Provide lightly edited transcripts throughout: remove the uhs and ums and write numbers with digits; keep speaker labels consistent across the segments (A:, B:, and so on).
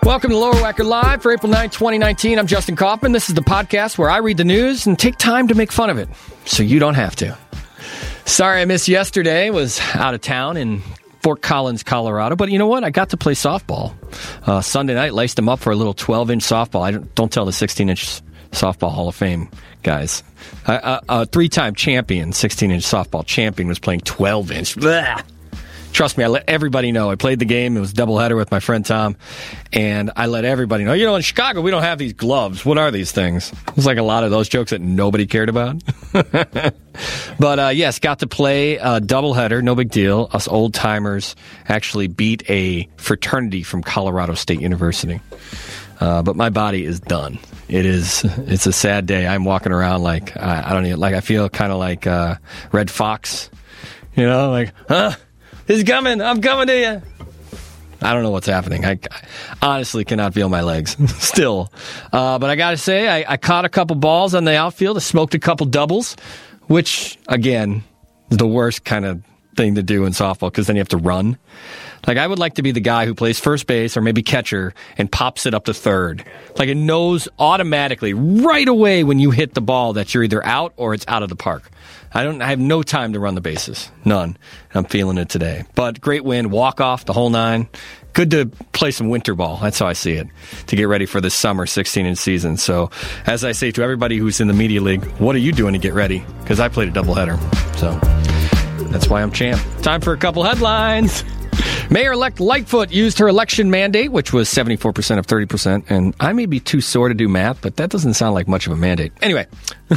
A: Welcome to Lower Wacker Live for April 9, 2019. I'm Justin Kaufman. This is the podcast where I read the news and take time to make fun of it, so you don't have to. Sorry I missed yesterday. Was out of town in Fort Collins, Colorado. But you know what? I got to play softball. Sunday night, laced them up for a little 12-inch softball. I don't tell the 16-inch softball Hall of Fame guys. A three-time champion, 16-inch softball champion, was playing 12-inch. Blah. Trust me, I let everybody know. I played the game. It was a doubleheader with my friend Tom, and I let everybody know. You know, in Chicago, we don't have these gloves. What are these things? It's like a lot of those jokes that nobody cared about. But, yes, got to play a doubleheader. No big deal. Us old-timers actually beat a fraternity from Colorado State University. But my body is done. It's a sad day. I'm walking around like, I feel kind of like Red Fox. You know, like, he's coming. I'm coming to you. I don't know what's happening. I honestly cannot feel my legs still. But I got to say, I caught a couple balls on the outfield. I smoked a couple doubles, which, again, is the worst kind of thing to do in softball because then you have to run. Like, I would like to be the guy who plays first base or maybe catcher and pops it up to third. Like, it knows automatically right away when you hit the ball that you're either out or it's out of the park. I have no time to run the bases. None. I'm feeling it today. But great win, walk off, the whole nine. Good to play some winter ball. That's how I see it, to get ready for this summer 16-inch season. So, as I say to everybody who's in the media league, what are you doing to get ready? Because I played a doubleheader. So, that's why I'm champ. Time for a couple headlines. Mayor-elect Lightfoot used her election mandate, which was 74% of 30%, and I may be too sore to do math, but that doesn't sound like much of a mandate. Anyway,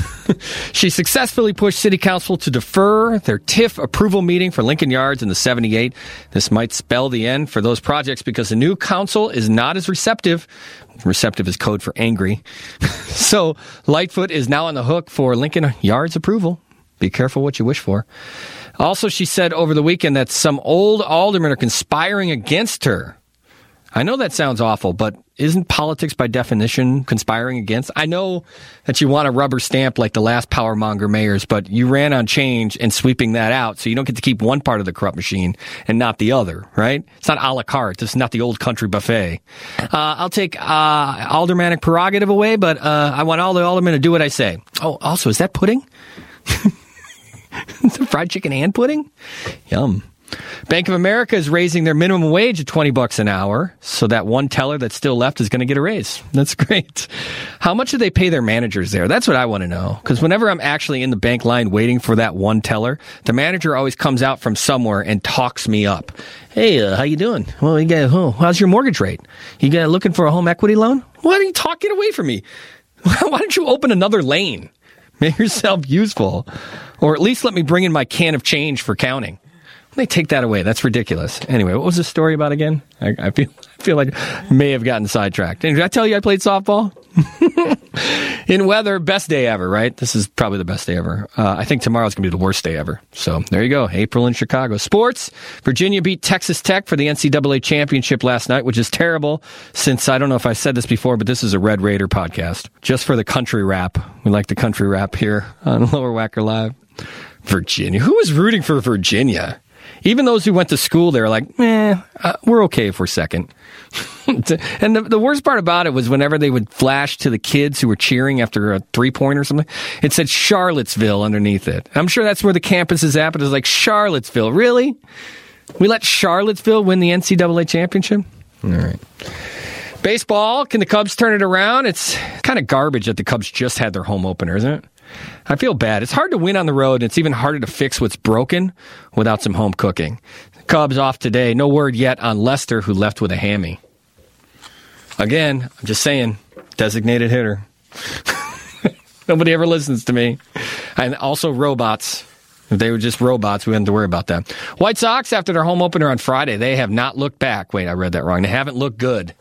A: she successfully pushed City Council to defer their TIF approval meeting for Lincoln Yards in the 78. This might spell the end for those projects because the new council is not as receptive. Receptive is code for angry. So Lightfoot is now on the hook for Lincoln Yards approval. Be careful what you wish for. Also, she said over the weekend that some old aldermen are conspiring against her. I know that sounds awful, but isn't politics by definition conspiring against? I know that you want a rubber stamp like the last powermonger mayors, but you ran on change and sweeping that out, so you don't get to keep one part of the corrupt machine and not the other, right? It's not a la carte. This is not the old country buffet. I'll take aldermanic prerogative away, but I want all the aldermen to do what I say. Oh, also, is that pudding? Fried chicken and pudding? Yum. Bank of America is raising their minimum wage at $20 an hour, so that one teller that's still left is going to get a raise. That's great. How much do they pay their managers there? That's what I want to know. Because whenever I'm actually in the bank line waiting for that one teller, the manager always comes out from somewhere and talks me up. Hey, how you doing? Well, how's your mortgage rate? You looking for a home equity loan? Why are you talking away from me? Why don't you open another lane? Make yourself useful. Or at least let me bring in my can of change for counting. They take that away. That's ridiculous. Anyway, what was the story about again? I feel like I may have gotten sidetracked. Did I tell you I played softball? In weather, best day ever, right? This is probably the best day ever. I think tomorrow's going to be the worst day ever. So there you go. April in Chicago. Sports. Virginia beat Texas Tech for the NCAA championship last night, which is terrible since I don't know if I said this before, but this is a Red Raider podcast. Just for the country rap. We like the country rap here on Lower Wacker Live. Virginia. Who was rooting for Virginia? Even those who went to school there are like, we're okay if we're second. And the worst part about it was whenever they would flash to the kids who were cheering after a three-point or something, it said Charlottesville underneath it. I'm sure that's where the campus is at, but it's like, Charlottesville, really? We let Charlottesville win the NCAA championship? All right. Baseball, can the Cubs turn it around? It's kind of garbage that the Cubs just had their home opener, isn't it? I feel bad. It's hard to win on the road, and it's even harder to fix what's broken without some home cooking. Cubs off today. No word yet on Lester, who left with a hammy. Again, I'm just saying, designated hitter. Nobody ever listens to me. And also robots. If they were just robots, we wouldn't have to worry about that. White Sox, after their home opener on Friday, they have not looked back. Wait, I read that wrong. They haven't looked good.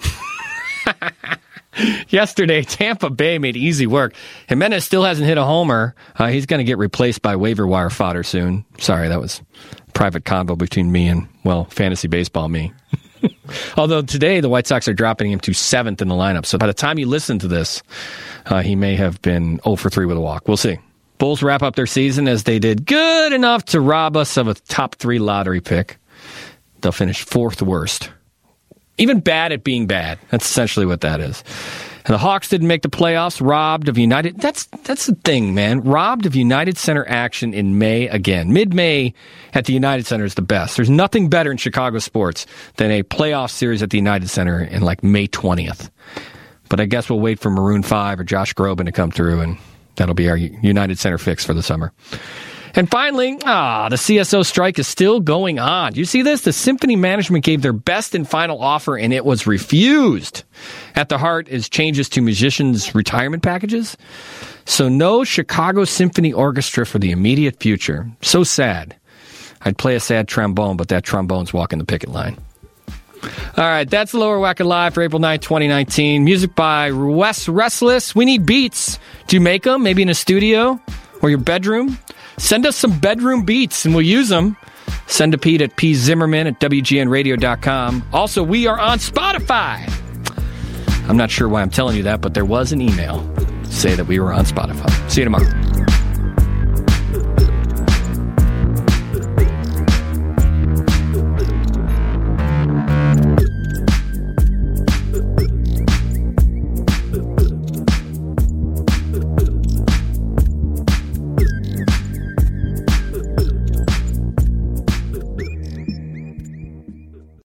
A: Yesterday, Tampa Bay made easy work. Jimenez still hasn't hit a homer. He's going to get replaced by waiver wire fodder soon. Sorry, that was private convo between me and, fantasy baseball me. Although today, the White Sox are dropping him to 7th in the lineup. So by the time you listen to this, he may have been 0 for 3 with a walk. We'll see. Bulls wrap up their season as they did good enough to rob us of a top 3 lottery pick. They'll finish 4th worst Even bad at being bad. That's essentially what that is. And the Hawks didn't make the playoffs, robbed of United. That's the thing, man. Robbed of United Center action in May again. Mid-May at the United Center is the best. There's nothing better in Chicago sports than a playoff series at the United Center in like May 20th. But I guess we'll wait for Maroon 5 or Josh Groban to come through, and that'll be our United Center fix for the summer. And finally, the CSO strike is still going on. Do you see this? The Symphony management gave their best and final offer, and it was refused. At the heart is changes to musicians' retirement packages. So no Chicago Symphony Orchestra for the immediate future. So sad. I'd play a sad trombone, but that trombone's walking the picket line. All right, that's the Lower Wacker Live for April 9, 2019. Music by Wes Restless. We need beats. Do you make them? Maybe in a studio or your bedroom? Send us some bedroom beats and we'll use them. Send to Pete at pzimmerman@wgnradio.com. Also, we are on Spotify. I'm not sure why I'm telling you that, but there was an email to say that we were on Spotify. See you tomorrow.